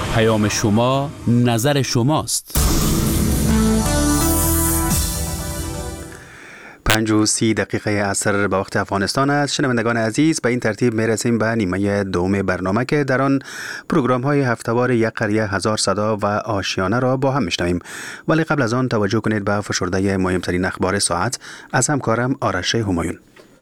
پیام شما نظر شماست. 5:30 عصر به وقت افغانستان است. شنوندگان عزیز، به این ترتیب میرسیم به نیمه دوم برنامه که در آن پروگرام های هفته‌وار یک قریه هزار صدا و آشیانه را با هم میشنویم. ولی قبل از آن توجه کنید به فشرده مهمترین اخبار ساعت از همکارم آرش همایون.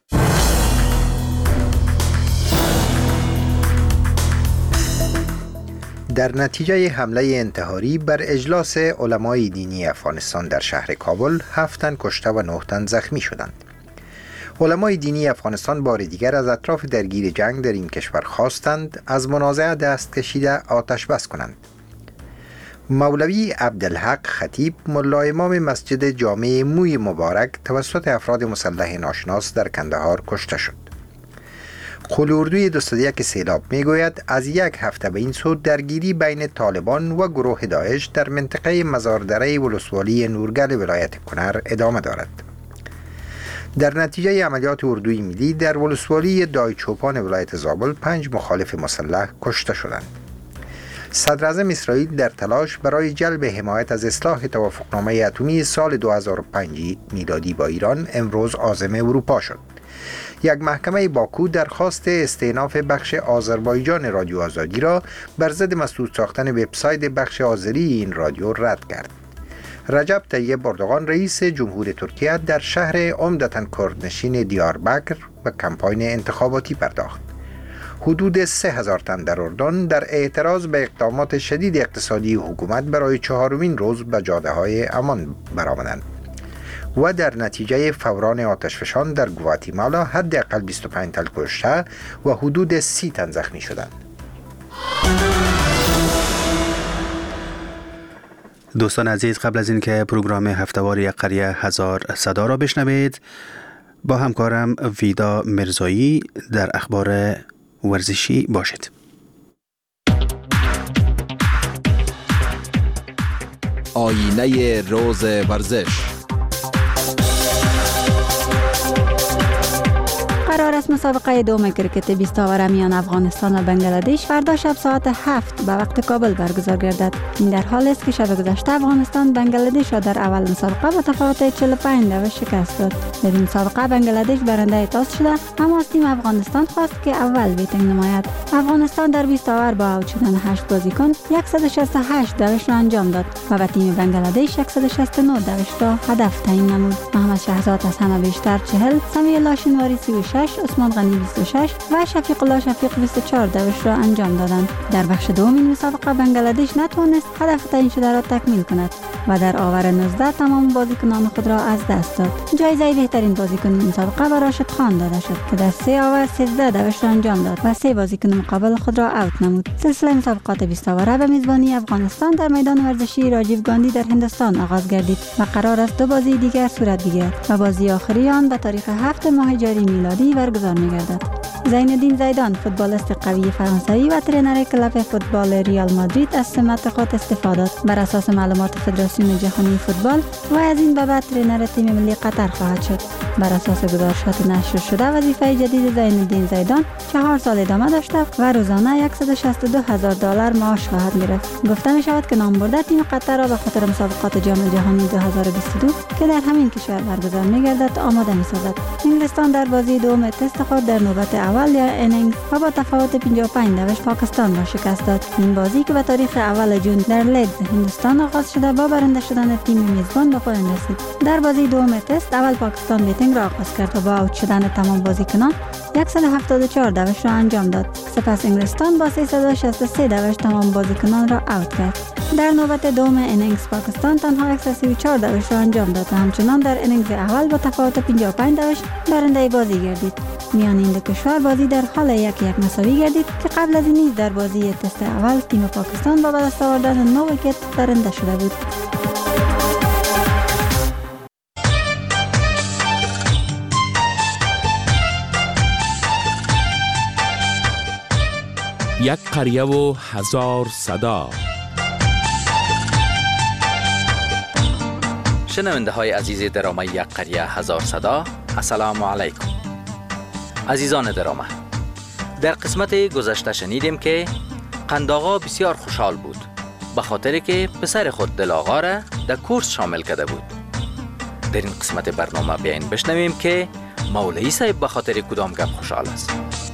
در نتیجه حمله انتحاری بر اجلاس علمای دینی افغانستان در شهر کابل 7 تن کشته و 9 تن زخمی شدند. علمای دینی افغانستان بار دیگر از اطراف درگیر جنگ در این کشور خواستند از منازعه دست کشیده آتش بس کنند. مولوی عبدالحق خطیب ملا امام مسجد جامع موی مبارک توسط افراد مسلح ناشناس در کندهار کشته شد. قول اردوی 21 سیلاب میگوید از یک هفته به این سو درگیری بین طالبان و گروه داعش در منطقه مزاردره ولسوالی نورگل ولایت کنر ادامه دارد. در نتیجه عملیات اردوی ملی در ولسوالی دایچوپان ولایت زابل 5 مخالف مسلح کشته شدند. صدر اعظم اسرائیل در تلاش برای جلب حمایت از اصلاح توافقنامه اتمی سال 2005 میلادی با ایران امروز عازم اروپا شد. یک محکمه باکو درخواست استئناف بخش آذربایجان رادیو آزادی را بر ضد مسدود ساختن وبسایت بخش آذری این رادیو رد کرد. رجب طیب اردوغان رئیس جمهور ترکیه در شهر عمدتاً کردنشین دیاربکر به کمپاین انتخاباتی پرداخت. حدود 3000 تن در اردن در اعتراض به اقدامات شدید اقتصادی حکومت برای 4مین روز به جاده‌های امان برآمدند. و در نتیجه فوران آتشفشان در گواتیمالا حداقل 25 تن کشته و حدود 30 تن زخمی شدند. دوستان عزیز، قبل از اینکه پروگرام هفته‌وار یک قریه هزار صدا را بشنوید، با همکارم ویدا مرزایی در اخبار ورزشی باشید. آینه روز ورزش. قرار است مسابقه دوم کرکت 20 اوور میان افغانستان و بنگلادش فردا شب ساعت 7 به وقت کابل برگزار گردد. این در حالی است که شب گذشته افغانستان بنگلادش را در اول مسابقه با تفاوت 45 دو شکست داد. در این مسابقه بنگلادش برنده تاس شده، اما تیم افغانستان خواست که اول بیتینگ نماید. افغانستان در 20 اوور با اوت شدن 8 بازیکن 168 دوش را انجام داد و به تیم بنگلادش 169 دوش را هدف تعیین نمود. محمد شهزاد از همه بیشتر 40، سمیع لاشنواری 36، عثمان غنی 26 و شفیق الله شفیق 24 دوش را انجام دادند. در بخش دوم این مسابقه بنگلادش نتوانست هدف تعیین شده را تکمیل کند و در آور 19 تمام بازیکنان خود را از دست داد. جایزه بهترین بازیکن این مسابقه به راشد خان داده شد که در 3 آور 13 دوش را انجام داد و 3 بازیکن مقابل خود را اوت نمود. سلسله مسابقات 20 اوره به میزبانی افغانستان در میدان ورزشی راجیو گاندی در هندوستان آغاز گردید و قرار است 2 بازی دیگر صورت بگیرد و بازی آخری آن به تاریخ 7 ماه جاری میلادی برگزار می‌گردد. زین الدین زیدان، فوتبالیست قوی فرانسوی و ترینر کلب فوتبال ریال مادرید، از سمت خود استعفا داد. بر اساس معلومات فدراسیون جهانی فوتبال و از این به بعد ترینر تیم ملی قطر خواهد شد. بر اساس گزارشات نشر شده وظیفه جدید زین الدین زیدان 4 سال ادامه داشته و روزانه $162,000 معاش خواهد گرفت. گفته می شود که نامبرده تیم قطر را به خاطر مسابقات جام جهانی 2022 که در همین کشور برگزار می گردد آماده می سازد. انگلستان در بازی دوم تست خود در نوبت اول یا انینگز و با تفاوت 55 دوش پاکستان را شکست داد. این بازی که به تاریخ اول جون در لیدز هندوستان آغاز شده با برنده شدن تیم میزبان به پایان رسید. در بازی دوم تست اول پاکستان بیتینگ را آغاز کرد و با اوت شدن تمام بازیکنان 174 دوش را انجام داد. سپس انگلستان با 363 دوش تمام بازیکنان را اوت کرد. در نوبت دوم انینگز پاکستان تنها 134 دوش را انجام داد و همچنان در انینگز اول با تفاوت 55 دوش برنده بازی گردید. میان این دو کشور بازی در حال 1-1 مساوی گردید که قبل از این نیز در بازی تست اول تیم پاکستان با به دست آوردن 9 ویکت برنده شده بود. یک قریه و هزار صدا. شنونده های عزیز درامه یک قریه هزار صدا، السلام علیکم. عزیزان درامه، در قسمت گذشته شنیدیم که قندآقا بسیار خوشحال بود به خاطر که پسر خود دلاغا را در کورس شامل کرده بود. در این قسمت برنامه بیاین بشنویم که مولوی صاحب به خاطر کدام گپ خوشحال است.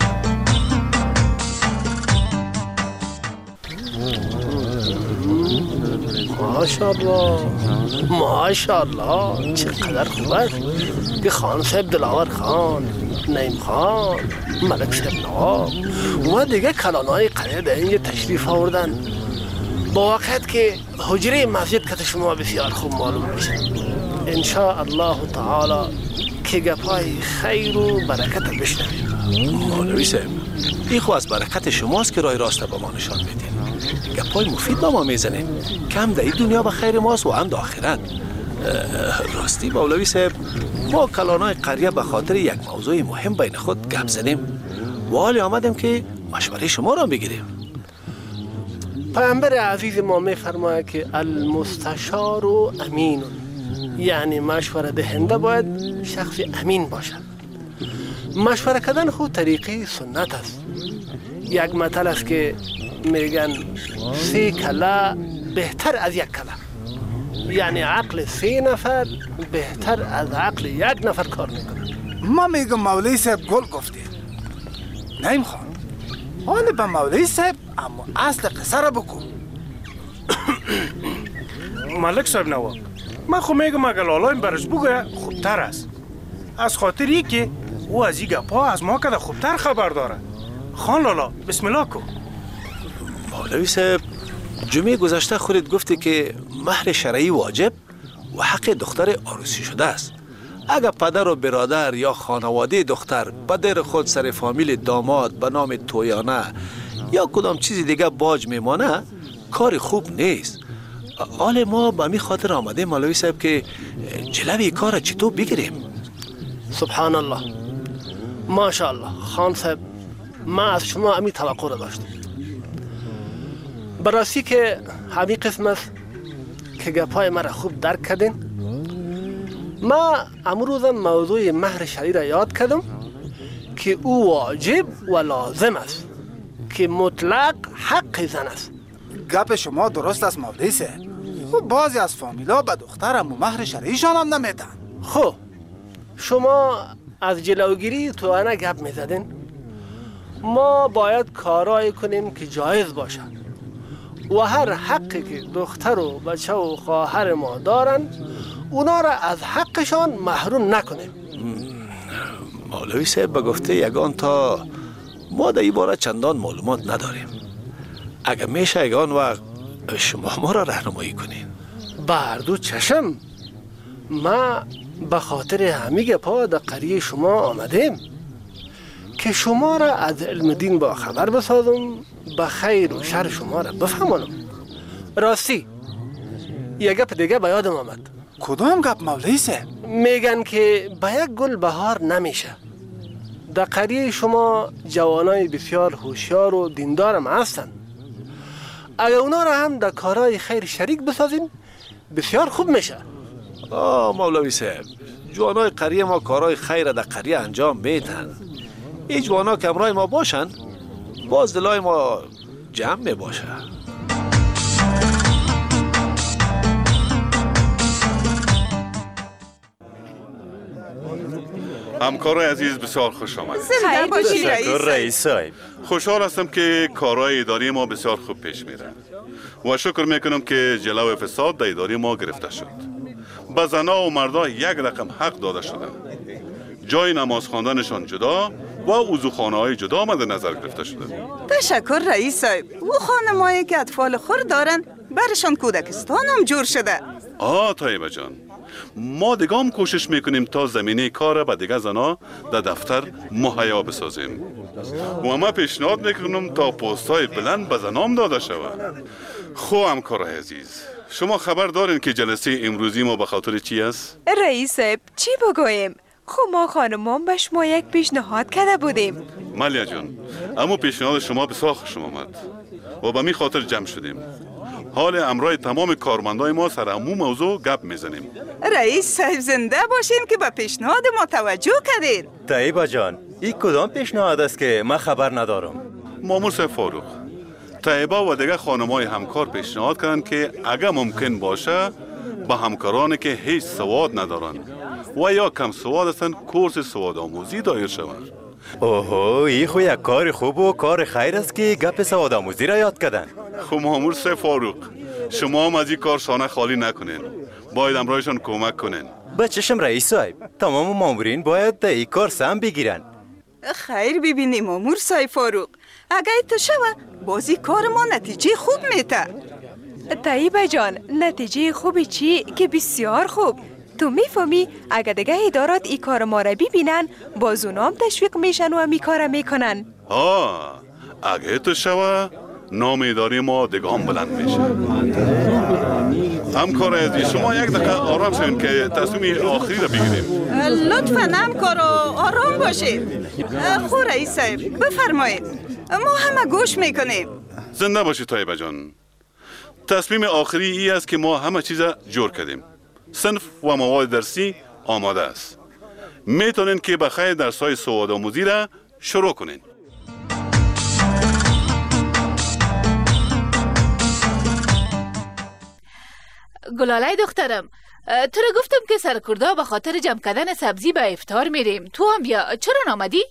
ماشاءالله ماشاءالله چقدر خوب است که خان صاحب دلاور خان، نعیم خان، ملک صاحب نواب و دیگه کلانای قریه در اینجا تشریف آوردن. با واقعیت که حجره مسجد که شما بسیار خوب معلوم میشه. انشاء الله تعالی که گپای خیر و برکت بشنویم. مولوی صاحب این خو از برکت شماست که راه راست به ما نشان میدین. گپای مفید با ما میزنیم که هم در این دنیا به خیر ماست و هم در آخرت. راستی مولوی صاحب ما کلانای قریه به خاطر یک موضوع مهم بین خود گپ زدیم و حالی آمدیم که مشوره شما را بگیریم. پیامبر عزیز ما میفرماید که المستشار امین، یعنی مشوره دهنده باید شخص امین باشد. مشوره کردن خود طریقی سنت است. یک مثل است که میگن 3 کله بهتر از 1 کله، یعنی عقل 3 نفر بهتر از عقل 1 نفر کار میکنه. ما میگم مولوی صاحب گل گفتی. نعیم خان حالا به مولوی صاحب اما اصل قصه را بگو. ملک صاحب نواب من خو میگم اگر لالایم برش بگویه خوبتر است، از خاطر ای که او از این گپا از ما کده خوبتر خبر داره. خان لالا بسم الله کو. مولوی صاحب جمعه گذشته خودت گفتی که مهر شرعی واجب و حق دختر عروسی شده است. اگر پدر و برادر یا خانواده دختر به در خود سر فامیل داماد به نام تویانه یا کدام چیزی دیگه باج میمانه کار خوب نیست. حال ما به می خاطر آمده مولوی صاحب که جلوی کار چطور بگیریم. سبحان الله ماشاءالله خان صاحب ما از شما امی توقع را داشتم. براستی که همین قسم است که گپای مرا خوب درک کردین. ما امروز موضوع مهر شرعی را یاد کردم که او واجب و لازم است که مطلق حق زن است. گپ شما درست است مولوی صاحب. بعضی از فامیلا به دخترم و مهر شرعیشان هم نمیدن. خب شما از جلوگیری توانه گپ میزدین. ما باید کارایی کنیم که جایز باشد و هر حقی که دختر و بچه و خواهر ما دارن اونا را از حقشان محروم نکنیم. مولوی صاحب به گفته یگان تا ما در این باره چندان معلومات نداریم. اگر میشه یگان وقت شما ما را راهنمایی کنین. بردو چشم ما به خاطر همین گپا در قریه شما آمدیم که شما را از علم دین با خبر بسازم، به خیر و شر شما را بفهمانم. راستی یک گپ دیگه به یادم آمد. کدام گپ مولوی صاحب؟ میگن که به یک گل بهار نمیشه. در قریه شما جوانای بسیار هوشیار و دیندار هم هستن. اگر اونا را هم در کارهای خیر شریک بسازین بسیار خوب میشه. مولوی صاحب جوانای قریه ما کارهای خیر در قریه انجام میدن. این جوانا که همراه ما باشن باز دلای ما جمع می باشه. همکارای عزیز بسیار خوش آمدید. زنده باشی رئیس صاحب. خوشحال هستم که کارهای اداری ما بسیار خوب پیش میره و شکر میکنم که جلو فساد در اداره ما گرفته شد. به زنها و مردا یک رقم حق داده شدن. جای نماز خواندنشان جدا و وضوخانه های جدا مد نظر گرفته شده. تشکر رئیس صاحب. او خانمایی که اطفال خور دارن برشان کودکستان هم جور شده. طیبه جان ما دیگه هم کوشش میکنیم تا زمینه کار به دیگه زنا در دفتر مهیا بسازیم و ما پیشنهاد میکنم تا پست های بلند به زنام داده شود. خب همکارای عزیز شما خبر دارین که جلسه امروزی ما به خاطر چی است؟ رئیس صاحب چی بگویم؟ خب ما خانمان به شما یک پیشنهاد کرده بودیم. مالیا جان اما پیشنهاد شما بسیار خوشم آمد و به می خاطر جمع شدیم. حال امرای تمام کارمندای ما سر همون موضوع گپ میزنیم. رئیس صاحب زنده باشین که به پیشنهاد ما توجه کردین. طیبه جان این کدام پیشنهاد است که من خبر ندارم؟ مامور صاحب فاروق طیبه و دیگه خانم‌های همکار پیشنهاد کردند که اگر ممکن باشه به همکارانی که هیچ سواد ندارند و یا کم سواد هستند کورس سواد آموزی دایر شود. اوهو، این خو یک کار خوب و کار خیر است که گپ سواد آموزی را یاد کردن. خب مامور سه فاروق، شما هم از این کار شانه خالی نکنین، باید امرایشان کمک کنین. به چشم رئیس صاحب، تمام مامورین باید در این کار سهم بگیرن. خیر ببینی مامور صاحب فاروق، اگه تو شوه بازی کار ما نتیجه خوب میته. طیبه جان، نتیجه خوبی چی؟ که بسیار خوب. تو میفهمی اگه دیگه ادارات ای کار ما را ببینن باز اونام تشویق میشن و می کار میکنن. اگه تو شوه نام اداری ما دیگه هم بلند میشه. همکار عزیز، شما یک دقیقه آرام شوین که تصمیم آخری را بگیریم. لطفا همکار آرام باشید. خو رئیس صاحب بفرمایید، ما همه گوش میکنیم. زنده باشید طیبه جان. تصمیم آخری ای است که ما همه چیز جور کردیم. صنف و مواد درسی آماده است. میتونین که بخیر درس‌های سواد آموزی را شروع کنین. گلاله دخترم، تو را گفتم که سرکردا به خاطر جمع کردن سبزی به افطار میریم. تو هم بیا. چرا نامدی؟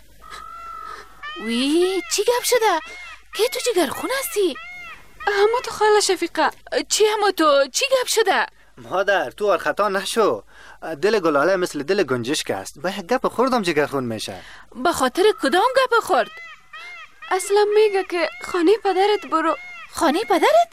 وی چی گپ شده؟ که تو جگرخون هستی؟ اما تو خاله شفیقه. چی اما تو؟ چی گپ شده؟ مادر تو اور خطا نشو. دل گلاله مثل دل گنجشک است. با یک گپ خوردم جگرخون میشه. به خاطر کدام گپ خورد؟ اصلا میگه که خانه پدرت برو. خانه پدرت؟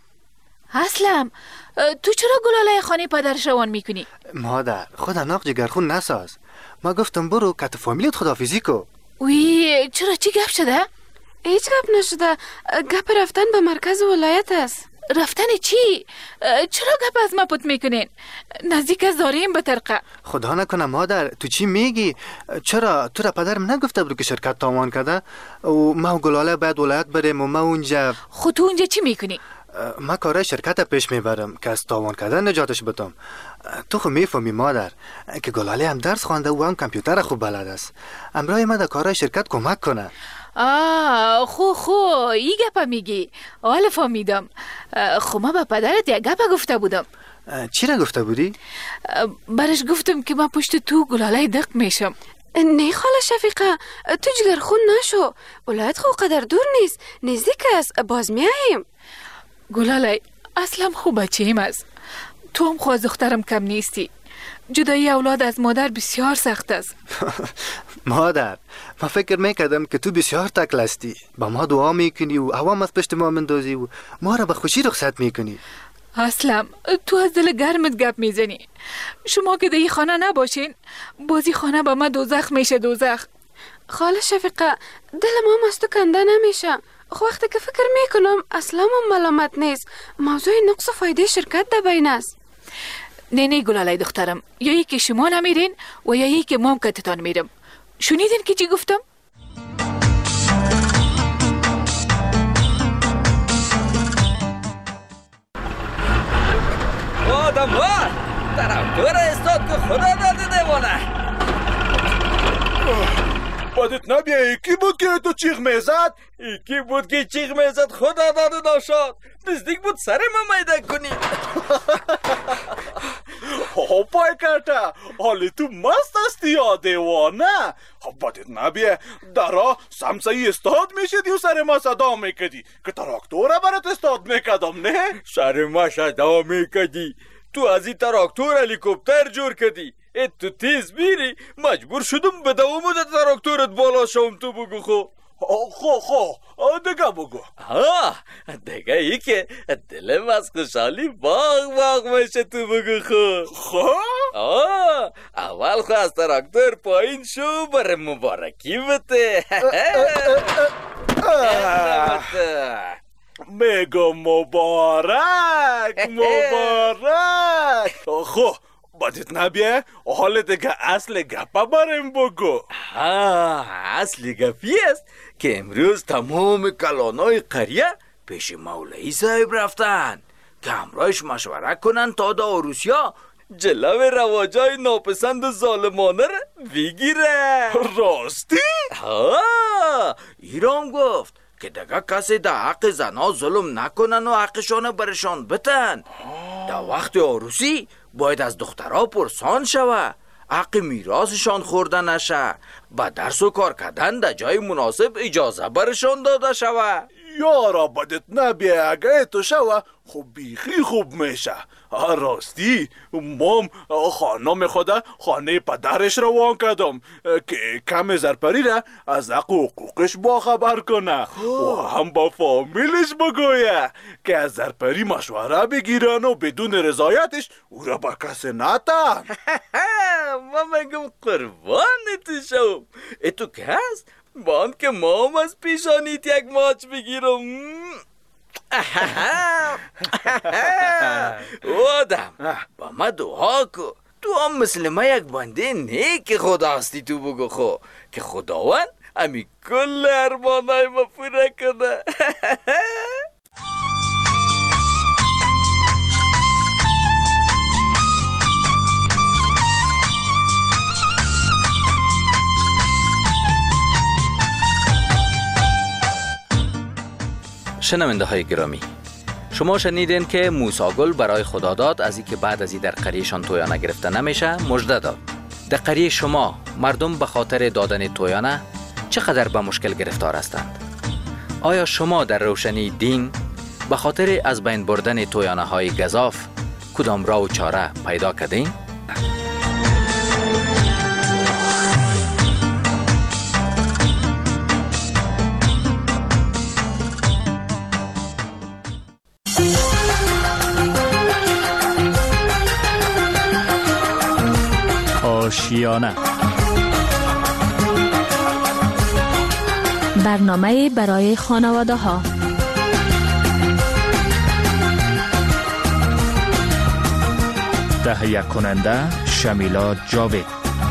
اسلم، تو چرا گلاله خانه پدرش روان میکنی؟ مادر خود ناق جگرخون نساز. ما گفتم برو که تو فامیلت خداحافظی کو. وی چرا چی گپ شده؟ هیچ گپ نشده. گپ رفتن به مرکز ولایت است. رفتن چی؟ چرا گپ از ما پت میکنین؟ نزدیک از داریم به ترقه. خدا نکنه مادر، تو چی میگی؟ چرا تو را پدرم نگفته بود که شرکت تاوان کرده و ما و گلاله باید ولایت بریم و ما اونجا. خود تو اونجا چی میکنی؟ ما کارای شرکت پیش میبرم که از تاوان کردن نجاتش بدم. تو خو میفهمی مادر که گلاله هم درس خوانده و هم کامپیوتر خوب بلد است. امرای ما در کارای شرکت کمک کنه. خو ای گپا میگی. حالا فهمیدم. خو ما به پدرت یک گپا گفته بودم. چی را گفته بودی؟ برش گفتم که من پشت تو گلاله دق میشم. نه خاله شفیقه، تو جگرخون نشو. ولایت خو قدر دور نیست، نزدیک است، باز میاییم. گلاله اصلا خوب بچه‌ایم است. تو هم خو از دخترم کم نیستی. جدایی اولاد از مادر بسیار سخت است. مادر ما فکر میکردم که تو بسیار تکل هستی، با ما دعا میکنی و عوام از پشت ما مندازی و ما را به خوشی رخصت میکنی. اسلم، تو از دل گرمت گپ میزنی. شما که در خانه نباشین بازی خانه با ما دوزخ میشه. دوزخ. خاله شفیقه، دل ما از تو کنده نمیشه. وقتی که فکر میکنم اصلا ما ملامت نیست، موضوع نقص و فایده شرکت در بین است. نه گلاله دخترم، یا ای که شما نمیرین و یا ای که ما کتتان میرم. شنیدین که چی گفتم؟ آدم ها طرفدار استاد که خدا داده دیوانه. بدت نبیه یکی بود که تو چیغ میزد؟ یکی بود که چیغ میزد خدا داده ناشاد. نزدیک بود سر ما میده کنی. پای کرده حالی تو مست هستی یا دیوانه؟ بدت نبیه درا سمسایی استاد میشدی و سر ما صدا میکدی که تراکتوره برات استاد میکدم نه؟ سر ما صدا میکدی، تو از این تراکتور هلیکوپتر جور کدی. تو تیز میری مجبور شدم به دوام تراکتورت بالا شوم. تو بگو خو دیگه بگو. دیگه ای که دلم از خوشحالی باغ میشه. تو بگو خو. اول خو از تراکتور پایین شو بر مبارکی بده. میگم مبارک. خو بدت نبیه حال دیگه اصل گپا بریم بگو. اصل گپی است که امروز تمام کلانای قریه پیش مولوی صاحب رفتن که همراهش مشوره کنن تا دا عروسیا جلو رواجای ناپسند ظالمانه را بگیره. راستی؟ ایرام گفت که دیگه کسی در حق زنا ظلم نکنن و حقشان برشان بتن. در وقت عروسی باید از دخترها پرسان شوه، حق میراثشان خورده نشه، با درس و کار کردن در جای مناسب اجازه برشان داده شوه. یارا بدت نبیه، اگه تو شوه خوب بیخی خوب میشه. راستی مام خانم خدا خانه پدرش روان کردم که کم زرپری را از حق و حقوقش باخبر کنه و هم با فامیلش بگویه که از زرپری مشوره بگیرن و بدون رضایتش او را با کسی نتن. ما مگم قربان تو شوم. تو که هست باند که مام از پیشانیت یک ماچ بگیرم. آدم با ما دعا کو، تو هم مثل ما یک بنده نیک خدا هستی. تو بگو خو که خداوند امی کل ارمانای ما پورا کنه. شنونده های گرامی، شما شنیدین که موسی گل برای خداداد از اینکه بعد از این در قریهشان تویانه گرفته نمیشه مژده داد. در قریه شما مردم به خاطر دادن تویانه چقدر به مشکل گرفتار هستند؟ آیا شما در روشنی دین به خاطر از بین بردن تویانه های گزاف کدام راه و چاره پیدا کردین؟ آشیانه، برنامه برای خانواده ها. تهیه کننده شمیلا جاوید.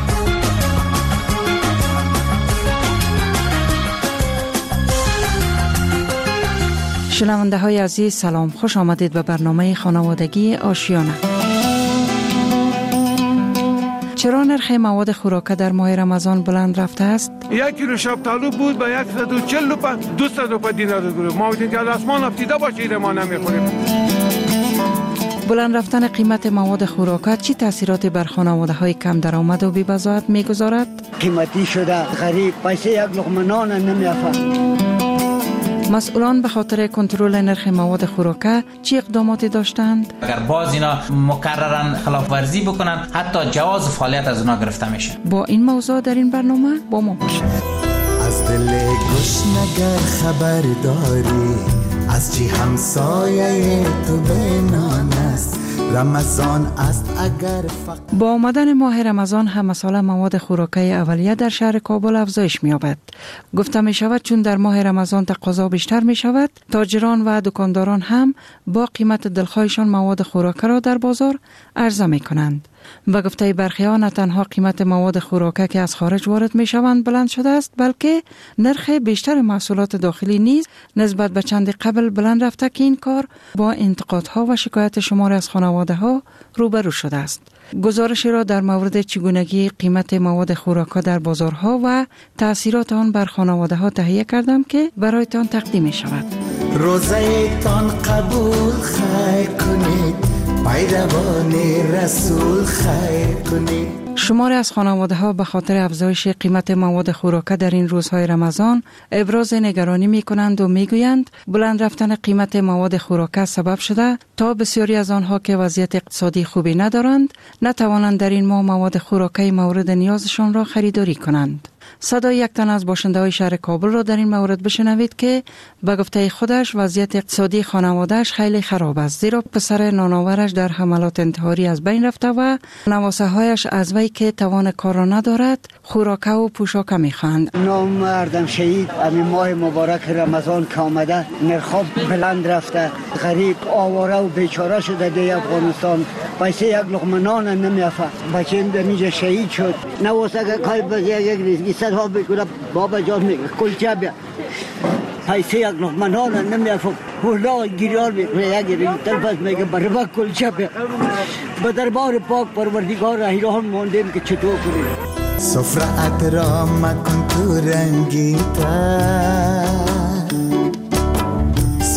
شنونده های عزیز سلام، خوش آمدید به برنامه خانوادگی آشیانه. چرا نرخ مواد خوراکه در ماه رمضان بلند رفته است؟ 1 کیلو شفتالو بود به 140 روپیه 200 روپیه دینار گرفت. ما بودیم که از آسمان افتیده باشه ما نمیخوریم. بلند رفتن قیمت مواد خوراکه چی تاثیراتی بر خانواده های کم درآمد و بی بضاعت میگذارد؟ قیمتی شده، غریب، پیسه یک لقمه نان نمیافت. مسئولان به خاطر کنترل نرخ مواد خوراکه چی اقداماتی داشتند؟ اگر باز اینا مکررن خلاف ورزی بکنن حتی جواز فعالیت از اونا گرفته میشه. با این موضوع در این برنامه با ما باشید. از دل گشنگر خبر داری از چی همسایه تو بینان است. رمضان است اگر با آمدن ماه رمضان هم مسئله مواد خوراکه اولیه در شهر کابل افزایش می‌یابد. گفته می شود چون در ماه رمضان تقاضا بیشتر می شود، تاجران و دکانداران هم با قیمت دلخواهشان مواد خوراکه را در بازار عرضه می کنند. به گفته برخی‌ها نه تنها قیمت مواد خوراکه که از خارج وارد می شوند بلند شده است، بلکه نرخ بیشتر محصولات داخلی نیز نسبت به چند قبل بلند رفته که این کار با انتقادها و شکایت شماری از خانواده‌ها روبرو شده است. گزارشی را در مورد چگونگی قیمت مواد خوراکه در بازارها و تأثیرات آن بر خانواده‌ها تهیه کردم که برایتان تقدیم می شود. روزه تان قبول خیر کنید، پیروان رسول خیر کنید. شماری از خانواده‌ها به خاطر افزایش قیمت مواد خوراکه در این روزهای رمضان ابراز نگرانی می‌کنند و می‌گویند بلند رفتن قیمت مواد خوراکه سبب شده تا بسیاری از آنها که وضعیت اقتصادی خوبی ندارند نتوانند در این ماه مواد خوراکه مورد نیازشان را خریداری کنند. صدای یک تن از باشنده‌های شهر کابل را در این مورد بشنوید که به گفته خودش وضعیت اقتصادی خانواده‌اش خیلی خراب است، زیرا پسر نانآورش در حملات انتحاری از بین رفته و نواسه‌هایش از وی که توان کار را ندارد خوراکه و پوشاک می‌خواهند. نامردم شهید همین ماه مبارک رمضان که آمده نرخ بلند رفته، غریب آواره و بیچاره شده در افغانستان، پیسه یک لقمه نان نمیافت. بچه‌م در اینجا شهید شد، نواسه کای باز یک ریزگی صدها بکنه بابا جان میگه کلچه بیا، پیسه یک لقمه نان نمیافت. حالا گیرار میکنه یک ریزگی تلفظ میگه برای کلچه بیا. به دربار پاک پروردگار حیران ماندیم که چطور کنیم. سفرت را مکن تو رنگین تر،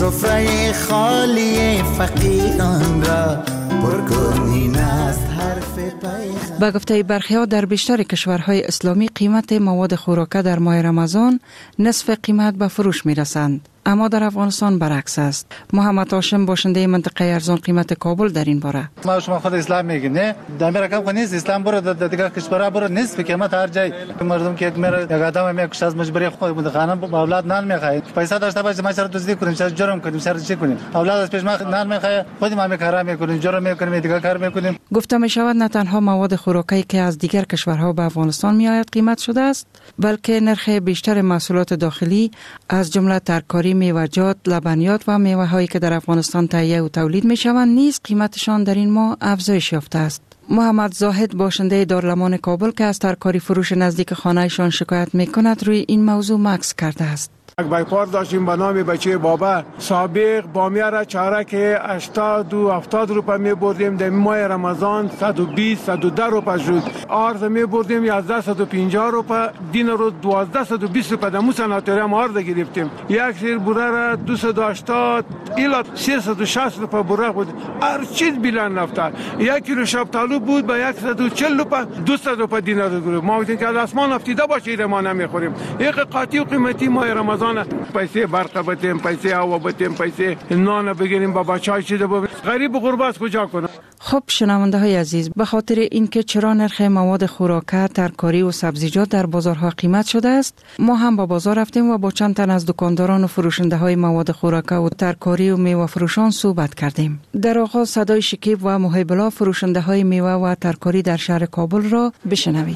سفره خالی فقیران را پرکنین است حرف پیغمبر. با گفته برخی‌ها در بیشتر کشورهای اسلامی قیمت مواد خوراکه در ماه رمضان نصف قیمت به فروش می رسند. اما در افغانستان برعکس است. محمد هاشم باشنده منطقه ارزان قیمت کابل در این باره. ما شما خود اسلام میگین نه؟ در رقم نیست اسلام برو دیگه کشورها برو نیست قیمت هر جای. مردم که یک آدم میکشه از مجبوری خود بود خانم اولاد نان میخواد. پیسه داشته باشه ما چرا دزدی کنیم؟ چرا جرم کنیم؟ چرا چی کنیم؟ اولاد از پیش ما نان میخواد خود ما کار میکنیم جرم میکنیم دیگه کار میکنیم. گفته می شود نه تنها مواد خوراکی که از دیگر کشورها به افغانستان میآید قیمت شده است، بلکه نرخ بیشتر محصولات داخلی از جمله ترکاری، میوه‌جات، لبنیات و میوه‌هایی که در افغانستان تهیه و تولید می‌شوند نیز قیمتشان در این ماه افزایش یافته است. محمد زاهد باشنده دارالمان کابل که از ترکاری فروش نزدیک خانه‌شان شکایت می‌کند روی این موضوع مکث کرده است. یک بایپار داشتیم به نام بچه بابا. سابق بامیه را چارک 80 و 70 روپه می بردیم. در ماه رمضان 120 110 روپه شد. آرز می بردیم 1150 روپه. دین رو 1220 روپه در موسناتوری هم آرز گرفتیم. یک سیر بوره را 280 الی 360 روپه بوره بود. هر چیز بلند رفته. یک کیلو شبتالو بود به 140 روپه 200 روپه دینار گرفت. ما گفتیم که از آسمان افتیده باشه ما نمیخوریم. یک قاطی و قیمتی ماه رمضان پیسه برق بتیم، پیسه هوا بتیم، پیسه نان بگیریم با بچه‌های چیز ببریم. غریب و غربت کجا کنه؟ خب شنونده های عزیز، به خاطر اینکه چرا نرخ مواد خوراکه، ترکاری و سبزیجات در بازارها قیمت شده است، ما هم با بازار رفتیم و با چند تن از دکانداران و فروشنده های مواد خوراکه و ترکاری و میوه فروشان صحبت کردیم. در آغاز صدای شکیب و محب الله فروشنده های میوه و ترکاری در شهر کابل را بشنوید.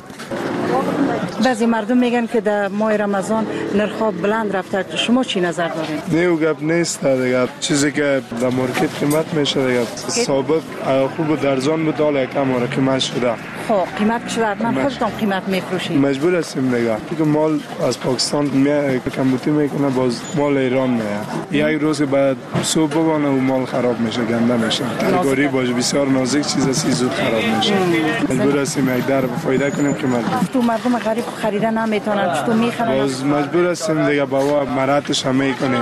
بعضی مردم میگن که در ماه رمضان نرخ‌ها بلند رفته، شما چی نظر دارین؟ نیو گپ نیست دیگه، چیزی که در مارکت قیمت میشه دیگه سابق خوب درزان بود حالا یکم آره قیمت شده. خب قیمت شده، من خودتون قیمت میفروشین؟ مجبور هستیم دیگه، که مال از پاکستان میاد کمبودی میکنه باز مال ایران میاد. یک روز بعد صبح ببانه و مال خراب میشه، گنده میشه. ترکاری باشه بسیار نازک چیز است زود خراب میشه. مجبور هستیم یک در فایده کنیم قیمت. تو مردم غریب خریدن نمیتونن، چطور میخرن؟ باز مجبور هستیم دیگه با مراتش هم میکنیم.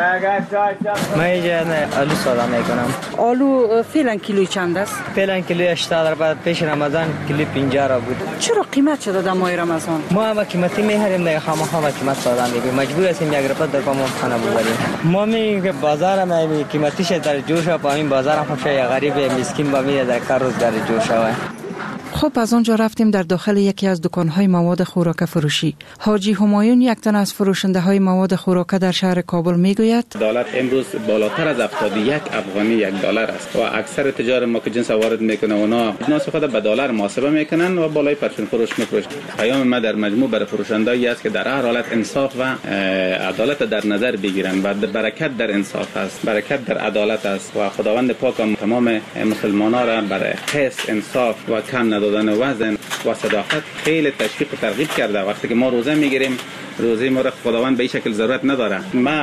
من اینجا آلو ساده میکنم. آلو فعلا کیلوی چند است؟ فعلا کیلوی 80 بعد پیش رمضان کیلو 50 را بود. چرا قیمت شده در ماه رمضان؟ ما هم قیمتی میخریم دیگه، خامخا قیمت ساده میگیم، مجبور هستیم یک رپات در پامون خانه ببریم. ما میگیم که بازار هم قیمتیش در جوش و پامین بازار هم خب غریب مسکین با میاد در کار روز در جوش شوه. خب از آنجا رفتیم در داخل یکی از دکان‌های مواد خوراکه فروشی. حاجی همایون یک تن از فروشنده‌های مواد خوراکه در شهر کابل میگوید دلار امروز بالاتر از 71 افغانی یک دلار است و اکثر تجار ما که جنس وارد میکنه اونا اجناس خود به دلار محاسبه میکنن و بالای پرچم فروش میفروشن. پیام ما در مجموع برای فروشنده‌ای است که در هر حالت انصاف و عدالت در نظر بگیرن و برکت در انصاف است، برکت در عدالت است و خداوند پاک تمام مسلمانان را برای قسط، انصاف و کم دادن وزن و صداقت خیلی تشویق و ترغیب کرده. وقتی که ما روزه میگیریم، روزه ما را خداوند به این شکل ضرورت نداره.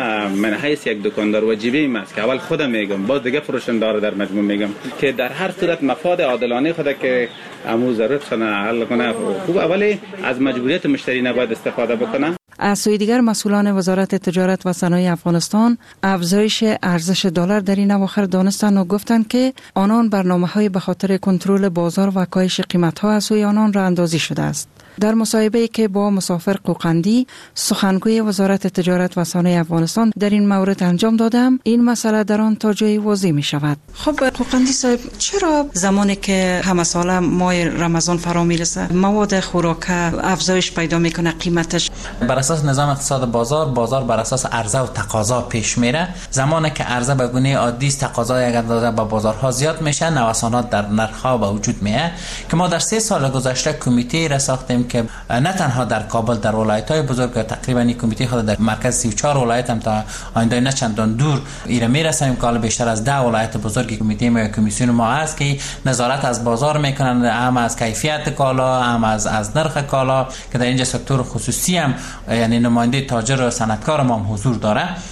من حیث یک دکاندار واجبه ایم است که اول خودم میگم باز دیگه فروشنده در مجموع میگم که در هر صورت مفاد عادلانه خود که امو ضرورت کنه حل کنه، خوب اولی از مجبوریت مشتری نباید استفاده بکنه. از سوی دیگر مسئولان وزارت تجارت و صنایع افغانستان افزایش ارزش دلار در این اواخر دانستند و گفتند که آنان برنامه‌های به خاطر کنترل بازار و کاهش قیمت‌ها از سوی آنان راهاندازی شده است. در مصاحبه‌ای که با مسافر قوقندی سخنگوی وزارت تجارت و صنایع افغانستان در این مورد انجام دادم، این مسئله در آن تا جای واضح می شود. خب قوقندی صاحب، چرا زمانی که همه ساله ماه رمضان فرا میرسه مواد خوراکه افزایش پیدا میکنه قیمتش؟ بر اساس نظام اقتصاد بازار بر اساس عرضه و تقاضا پیش میره. زمانی که عرضه به گونه عادی است، تقاضا یک اندازه به بازارها زیاد میشه، نوسانات در نرخ‌ها به وجود میاد که ما در 3 سال گذشته کمیته را ساختیم که نه تنها در کابل، در ولایت‌های بزرگ تقریبا این کمیته خود در مرکز 34 ولایت هم تا آینده نه چندان دور ایره میرسیم که بیشتر از 10 ولایت بزرگ کمیته ما کمیسیون ما است که نظارت از بازار میکنن، هم از کیفیت کالا، هم از نرخ کالا که در اینجا سکتور خصوصی هم یعنی نماینده تاجر و صنعتکار ما هم حضور داره.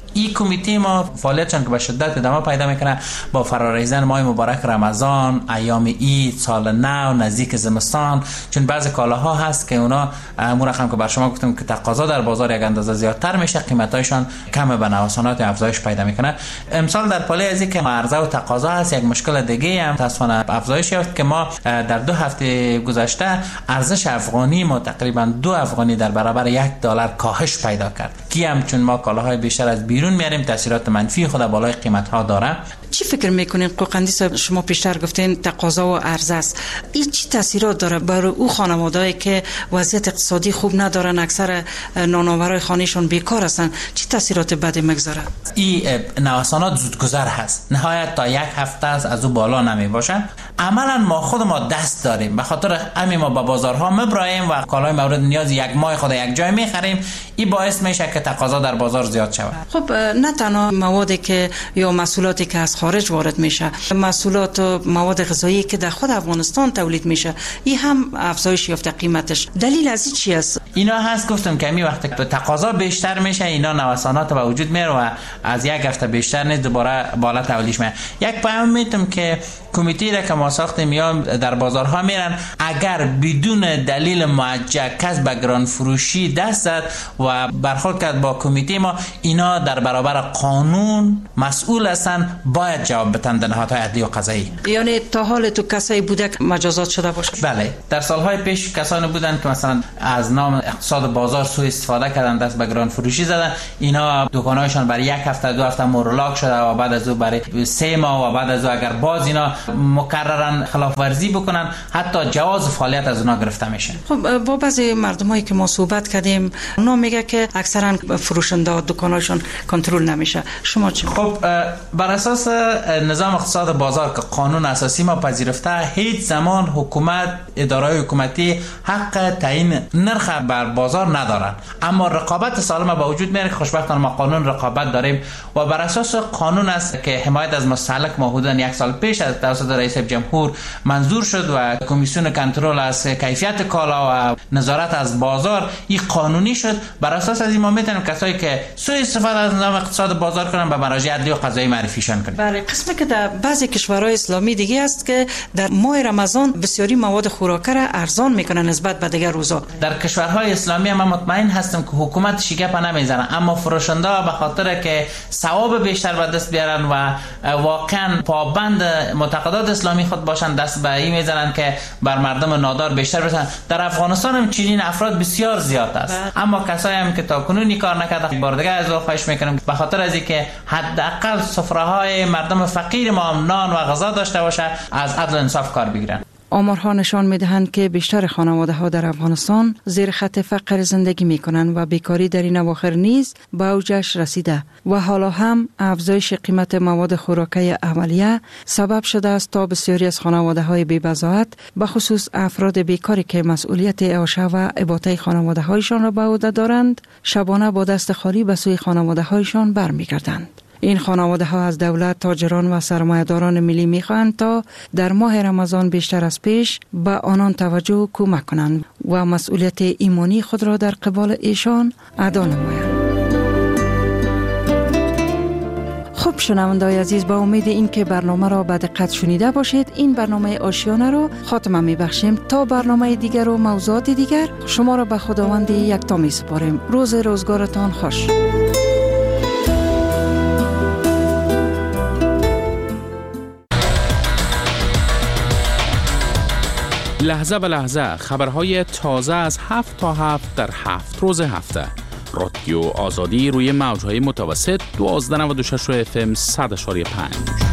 این کمیته ما فعالیتشان که به شدت ادامه پیدا میکنه با فراریزن ماه مبارک رمضان، ایام عید، سال نو، نزدیک زمستان، چون بعضی کالاها هست که اونا امور رقم که بر شما گفتم که تقاضا در بازار یک اندازه زیادتر میشه، قیمتایشان کم به نوسانات افزایش پیدا میکنه. امسال در پاله از اینکه عرضه و تقاضا هست، یک مشکل دیگه هم متاسفانه افزایش یافت که ما در 2 هفته گذشته ارزش افغانی ما تقریبا 2 افغانی در برابر $1 کاهش پیدا کرد. کی هم چون ما کالاهای بیشتر از بیرون میاریم، تاثیرات منفی خود بالای قیمت ها داره. چی فکر میکنین قوقندی صاحب؟ شما پیشتر گفتین تقاضا و عرضه است، این چی تاثیرات داره برای او خانوادهایی که وضعیت اقتصادی خوب ندارن، اکثر نانآورای خانهشون بیکار هستن؟ چی تاثیرات بدی میگذاره؟ این نوسانات زودگذر هست، نهایت تا 1 هفته از او بالا نمی باشه. عملا ما خود ما دست داریم، به خاطر همین ما با بازارها مبرایم و کالای مورد نیاز یک ماه خود یک جای میخریم. این باعث میشه که تقاضا در بازار زیاد شود. خب نه تنها موادی که یا محصولاتی که از خارج وارد میشه، محصولات و مواد غذایی که در خود افغانستان تولید میشه، این هم افزایش یافته قیمتش. دلیل از این چی است؟ اینا هست گفتم که می وقتی که تقاضا بیشتر میشه، اینا نوسانات به وجود میاره و از 1 هفته بیشتر نیست دوباره بالا تولیدش میاد. یک پیام میتونم که کمیته را که ما ساختیم میام در بازارها میرن، اگر بدون دلیل موجه کس به گران فروشی دست زد و برخورد کرد با کمیته ما، اینا در برابر قانون مسئول هستن، باید جواب بدن در نهادهای عدلی و قضایی. یعنی تا حال تو کسایی بوده که مجازات شده باشه؟ بله، در سالهای پیش کسانی بودن که مثلا از نام اقتصاد بازار سوء استفاده کردن، دست به گران فروشی زدن. اینا دکانایشان برای 1 هفته 2 هفته مورلاک شده و بعد از او برای 3 ماه و بعد از او اگر باز اینا مکررن خلاف ورزی بکنن، حتی جواز فعالیت از اونا گرفته میشه. خب با بعضی مردمایی که ما صحبت کردیم، اونا میگه که اکثرا فروشنده دکاناشون کنترل نمیشه. شما چی؟ خب بر اساس نظام اقتصاد بازار که قانون اساسی ما پذیرفته، هیچ زمان حکومت، اداره‌های حکومتی حق تعیین نرخ بر بازار ندارن، اما رقابت سالم به وجود میاره که خوشبختانه ما قانون رقابت داریم و بر اساس قانون است که حمایت از مستهلک ما حدوداً 1 سال پیش از توسط رئیس جمهور منظور شد و کمیسیون کنترل از کیفیت کالا و نظارت از بازار این قانونی شد. بر اساس از این ما میتونیم کسایی که سوء استفاده از نظام اقتصاد بازار کنن به مراجع عدلی و قضایی معرفیشان کنیم. بله، قسمی که در بعضی کشورهای اسلامی دیگه است که در ماه رمضان بسیاری مواد خوراکی را ارزان میکنن نسبت به دیگر روزا. در کشورهای اسلامی من مطمئن هستم که حکومت شیکپ نمیزنه، اما فروشنده به خاطر که ثواب بیشتر به دست بیارن و واقعا پابند معتقدات اسلامی خود باشن، دست به این میزنن که بر مردم نادار بیشتر برسن. در افغانستان هم چنین افراد بسیار زیاد است، اما کسایی هم که تا کنون کار نکرده، بار دیگه از او خواهش میکنم به خاطر از اینکه حداقل سفره‌های مردم فقیر ما هم نان و غذا داشته باشه، از عدل و انصاف کار بگیرن. آمارها نشان می‌دهند که بیشتر خانواده‌ها در افغانستان زیر خط فقر زندگی می‌کنند و بیکاری در این اواخر نیز به اوجش رسیده و حالا هم افزایش قیمت مواد خوراکی اولیه سبب شده است تا بسیاری از خانواده‌های بی‌بضاعت، به خصوص افراد بیکاری که مسئولیت اعاشه و اباطه خانواده‌هایشان را به عهده دارند، شبانه با دست خالی به سوی خانواده‌هایشان برمیگردند. این خانواده ها از دولت، تاجران و سرمایه‌داران ملی می‌خواهند تا در ماه رمضان بیشتر از پیش به آنان توجه و کمک کنند و مسئولیت ایمانی خود را در قبال ایشان ادا نمایند. خب شنونده‌های عزیز، با امید این که برنامه را به دقت شنیده باشید، این برنامه آشیانه را خاتمه می‌بخشیم. تا برنامه دیگر و موضوعات دیگر، شما را به خداوند یکتا می‌سپاریم. روز روزگارتان خوش. لحظه به لحظه خبرهای تازه از 7 تا 7 در 7 روز هفته. رادیو آزادی روی موج‌های متوسط 1296 FM 100.5.